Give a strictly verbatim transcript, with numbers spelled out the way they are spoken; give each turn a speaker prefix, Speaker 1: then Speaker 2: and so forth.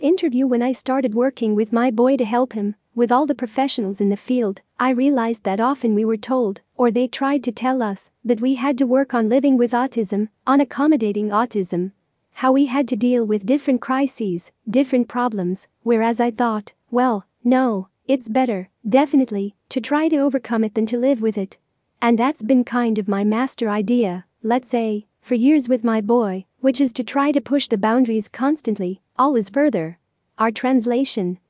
Speaker 1: Interview. When I started working with my boy to help him with all the professionals in the field, I realized that often we were told, or they tried to tell us, that we had to work on living with autism, on accommodating autism. How we had to deal with different crises, different problems, whereas I thought, well, no, it's better, definitely, to try to overcome it than to live with it. And that's been kind of my master idea, let's say, for years with my boy, which is to try to push the boundaries constantly, always further. Our translation.